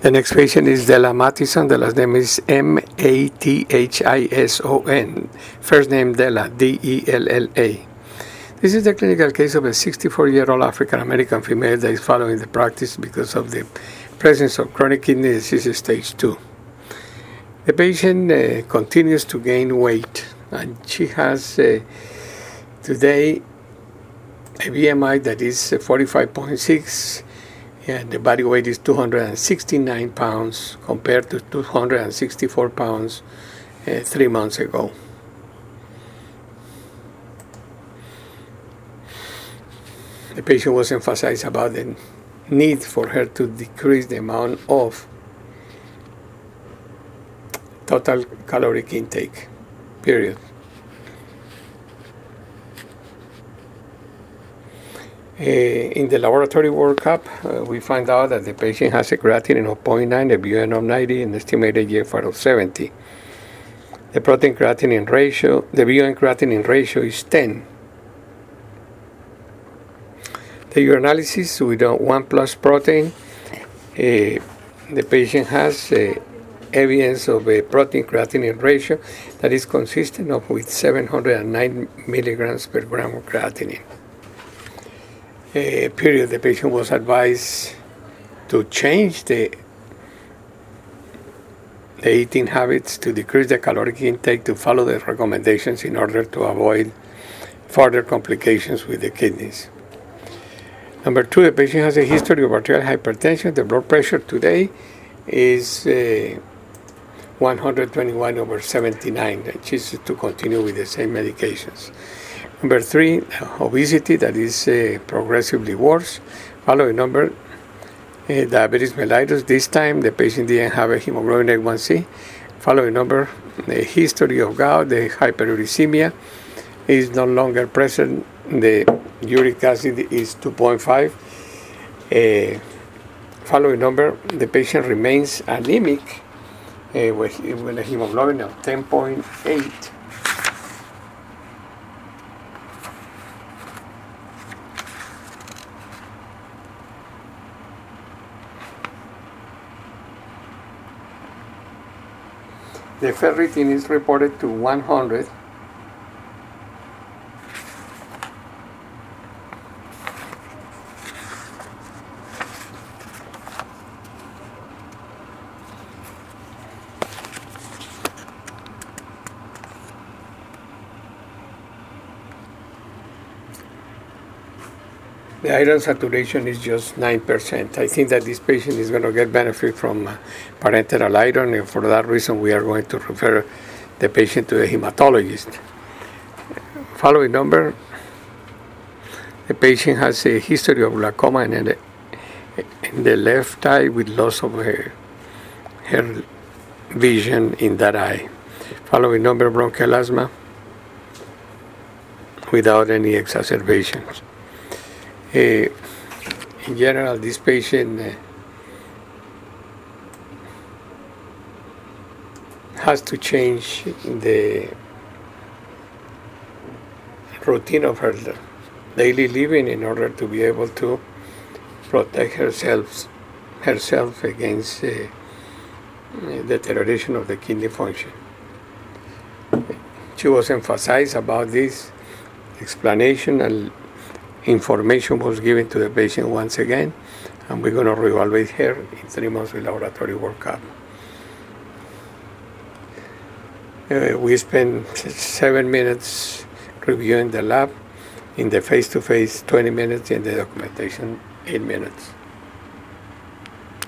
The next patient is Della Mattison. The last name is Mathison. First name Della, Della. This is the clinical case of a 64-year-old African-American female that is following the practice because of the presence of chronic kidney disease stage 2. The patient continues to gain weight, and she has today a BMI that is 45.6, and the body weight is 269 pounds compared to 264 pounds 3 months ago. The patient was emphasized about the need for her to decrease the amount of total caloric intake, period. In the laboratory workup, we find out that the patient has a creatinine of 0.9, a BUN of 90, and estimated GFR of 70. The protein creatinine ratio, the BUN creatinine ratio is 10. The urinalysis with 1 plus protein, the patient has evidence of a protein creatinine ratio that is consistent of with 709 milligrams per gram of creatinine. Period. The patient was advised to change the eating habits, to decrease the caloric intake, to follow the recommendations in order to avoid further complications with the kidneys. Number 2, the patient has a history of arterial hypertension. The blood pressure today is 121/79, and she's to continue with the same medications. Number 3, obesity, that is progressively worse. Following number, diabetes mellitus. This time the patient didn't have a hemoglobin A1C. Following number, the history of gout, the hyperuricemia is no longer present. The uric acid is 2.5. Following number, the patient remains anemic with a hemoglobin of 10.8. The ferritin is reported to 100. The iron saturation is just 9%. I think that this patient is going to get benefit from parenteral iron, and for that reason we are going to refer the patient to a hematologist. Following number, the patient has a history of glaucoma in the left eye with loss of her vision in that eye. Following number, bronchial asthma without any exacerbations. In general, this patient has to change the routine of her daily living in order to be able to protect herself against deterioration of the kidney function. She was emphasized about this explanation, and information was given to the patient once again, and we're going to reevaluate her in 3 months with laboratory workup. We spent 7 minutes reviewing the lab, in the face-to-face 20 minutes, and the documentation 8 minutes.